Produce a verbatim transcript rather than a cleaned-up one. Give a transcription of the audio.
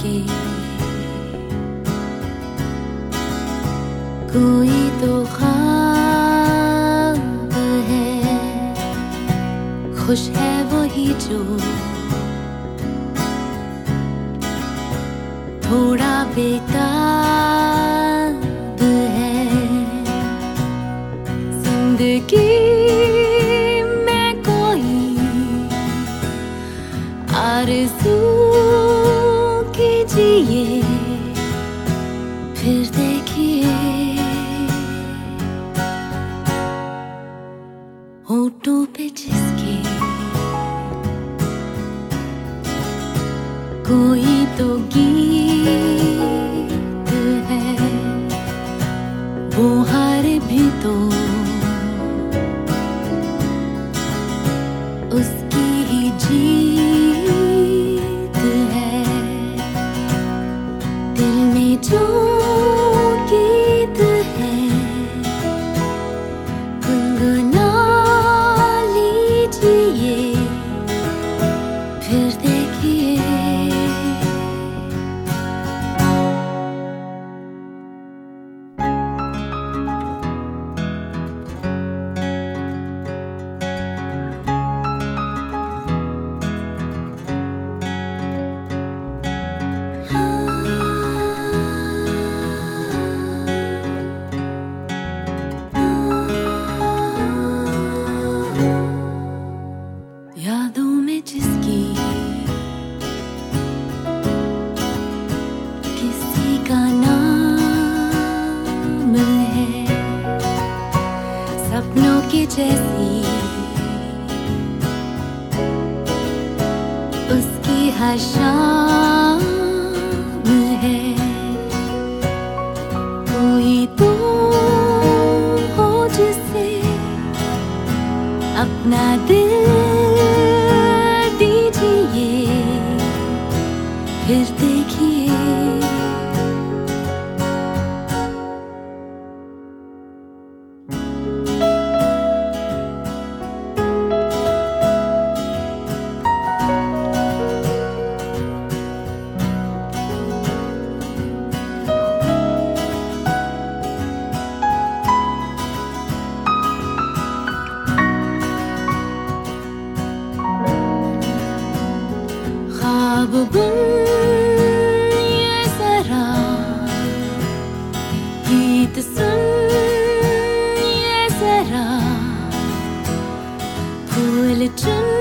के कोई तो ख्वाब है, खुश है वही जो थोड़ा बेताब है। जिंदगी में कोई आरज़ू कीजिए, फिर देखिए होठों पे जिसके कोई तो गीत है, वो हार भी तो उसकी ही जीत है। दिल में जो गीत है गुनगुना लीजिए, फिर देखिए यादों में जिसकी किसी का नाम है, सपनों की जैसी उसकी हर शाम है। कोई तो हो जिसे अपना दिल दीजिए, फिर देखिए ख्वाब बुन ये जरा, गीत सुन ये जरा, फूल चुन